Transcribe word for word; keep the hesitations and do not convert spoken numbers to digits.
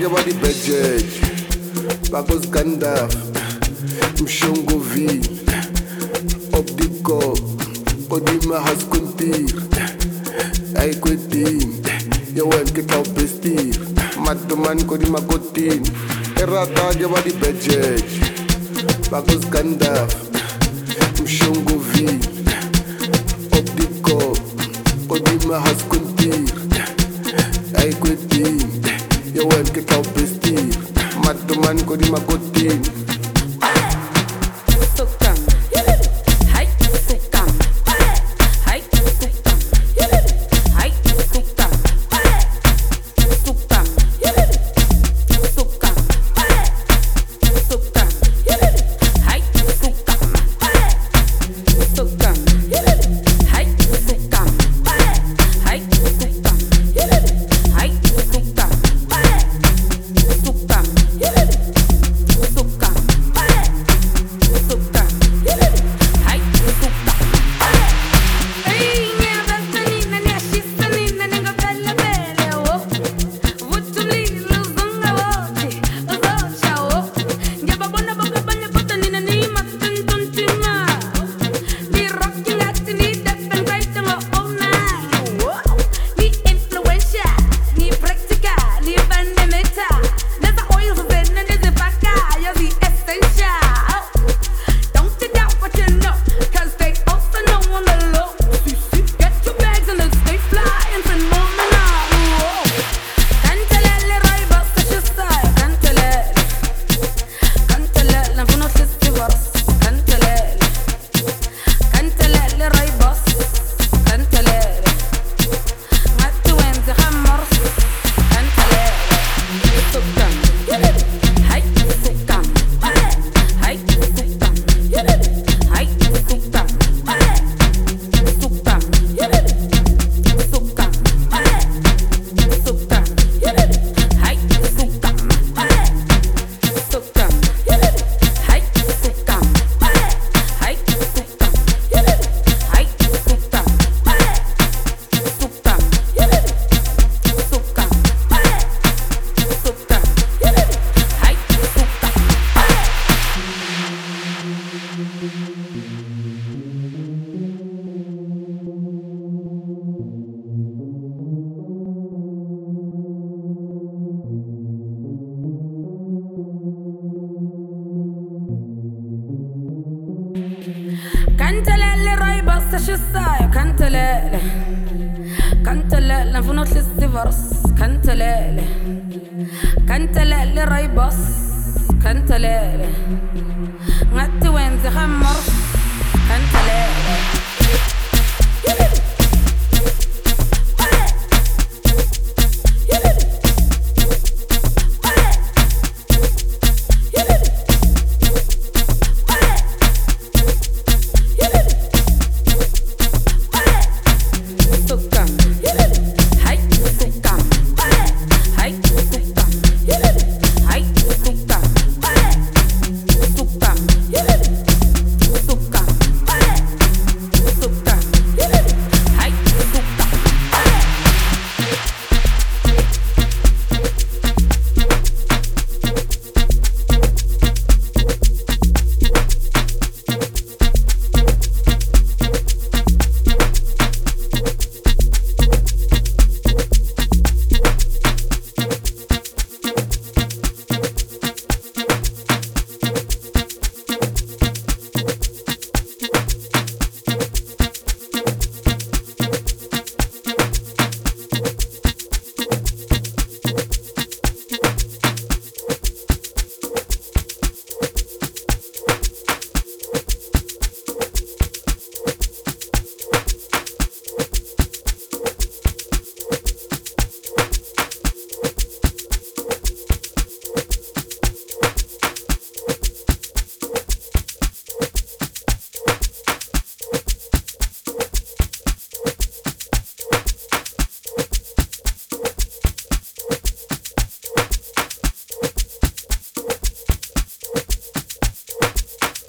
ke ba di budget Bakos Gandalf Mshongo V Optico Odima Haskuntir Ay kwetin Yawen ke tau pestir Matuman ko di makotin Erata ke ba di budget Bakos Gandalf Mshongo V Optico Odima Haskuntir Ay kwetin Yawen ke tau pestir Matuman ko di makotin Cantalele rai basta shissaio cantalele Cantalele funot listivars cantalele Cantalele rai bas cantalele Ngatti wenzi khammar cantalele